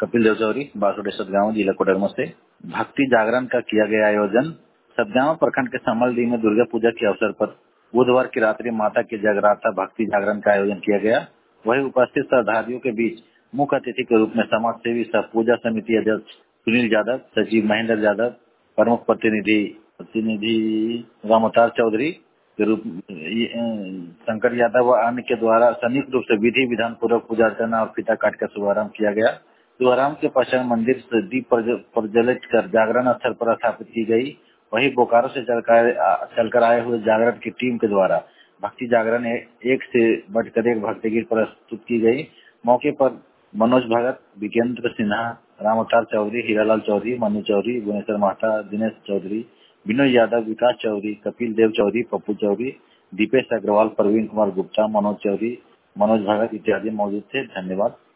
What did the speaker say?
कपिल देव चौधरी, बासुडे सतगांव, जिला कोडरमा से। भक्ति जागरण का किया गया आयोजन। सतगांव प्रखंड के समलडी में दुर्गा पूजा के अवसर पर बुधवार की रात्रि माता के जगराता भक्ति जागरण का आयोजन किया गया। वहीं उपस्थित श्रद्धालुओं के बीच मुख्य अतिथि के रूप में समाज सेवी सह पूजा समिति अध्यक्ष सुनील यादव, सचिव महेंद्र यादव, प्रमुख प्रतिनिधि रामअवतार चौधरी के रूप शंकर यादव व अन्य के द्वारा संयुक्त रूप से विधि विधान पूर्वक पूजा अर्चना और फीता काट का शुभारंभ किया गया। शुभारंभ के पश्चात मंदिर से दीप प्रज्वलित कर जागरण स्थल पर स्थापित की गई। वहीं बोकारो से चलकर आए हुए जागरण की टीम के द्वारा भक्ति जागरण एक से बढ़कर एक भक्ति गीत प्रस्तुत की गई। मौके पर मनोज भगत, विकेंद्र सिन्हा, रामअवतार चौधरी, हीरालाल चौधरी, मनु चौधरी, भुवनेश्वर महता, दिनेश चौधरी, विनोद यादव, विकास चौधरी, कपिल देव चौधरी, पप्पू चौधरी, दीपेश अग्रवाल, प्रवीण कुमार गुप्ता, मनोज चौधरी, मनोज भगत इत्यादि मौजूद थे। धन्यवाद।